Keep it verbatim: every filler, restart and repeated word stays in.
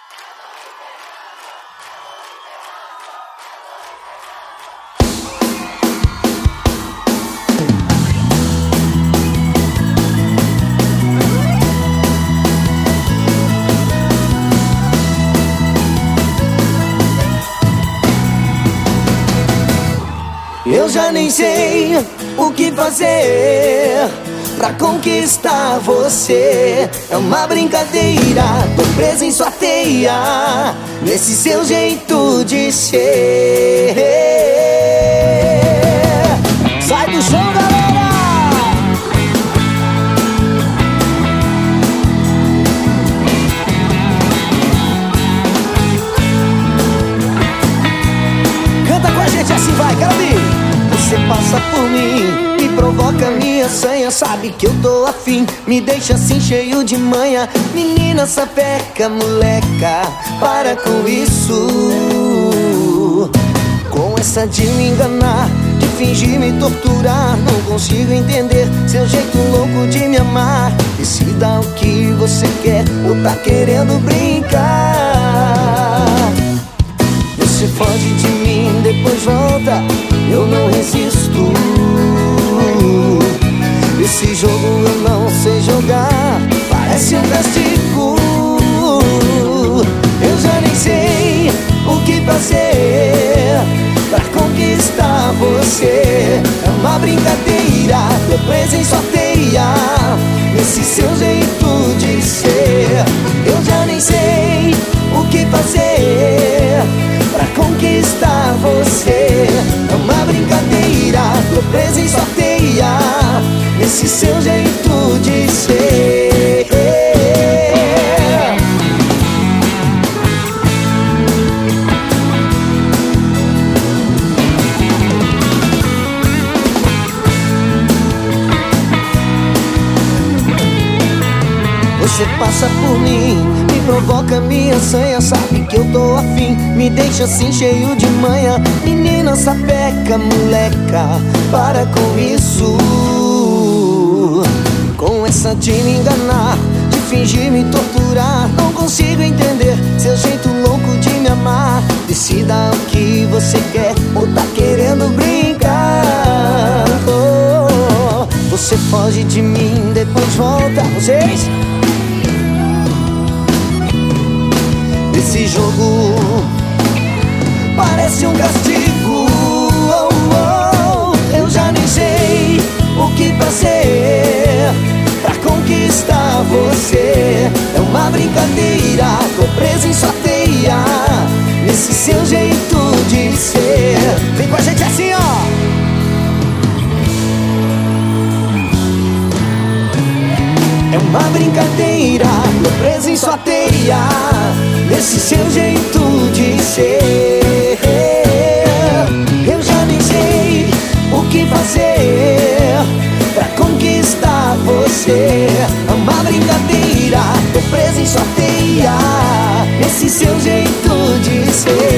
Eu já nem sei o que fazer pra conquistar você. É uma brincadeira, tô presa em sua teia, nesse seu jeito de ser. Sai do chão, galera! Canta com a gente assim, vai, quero ouvir! Você passa por mim, me provoca minha sanha, sabe que eu tô afim, me deixa assim cheio de manha. Menina sapeca, moleca, para com isso. Com essa de me enganar, de fingir me torturar, não consigo entender seu jeito louco de me amar. Decida o que você quer ou tá querendo brincar. Você foge de mim, depois volta, eu não resisto. Esse jogo eu não sei jogar, parece um castigo. Eu já nem sei o que fazer pra conquistar você. É uma brincadeira, tô presa em sua teia, nesse seu jeito de ser. Eu já nem sei o que fazer pra conquistar você. É uma brincadeira, tô presa em sua teia, nesse seu jeito de ser. Você passa por mim, me provoca minha sanha, sabe que eu tô afim, me deixa assim cheio de manha. Menina sapeca, moleca, para com isso. Com essa de me enganar, de fingir me torturar, não consigo entender seu jeito louco de me amar. Decida o que você quer ou tá querendo brincar. Oh, você foge de mim, depois volta. Vocês? Esse jogo parece um castigo. Oh, oh, eu já nem sei o que fazer pra conquistar você. É uma brincadeira, tô presa em sua teia, nesse seu jeito de ser. Vem com a gente assim, ó. É uma brincadeira, tô presa em sua teia, nesse seu jeito de ser. Eu já nem sei o que fazer pra conquistar você. É uma brincadeira, tô presa em sua teia, nesse seu jeito de ser.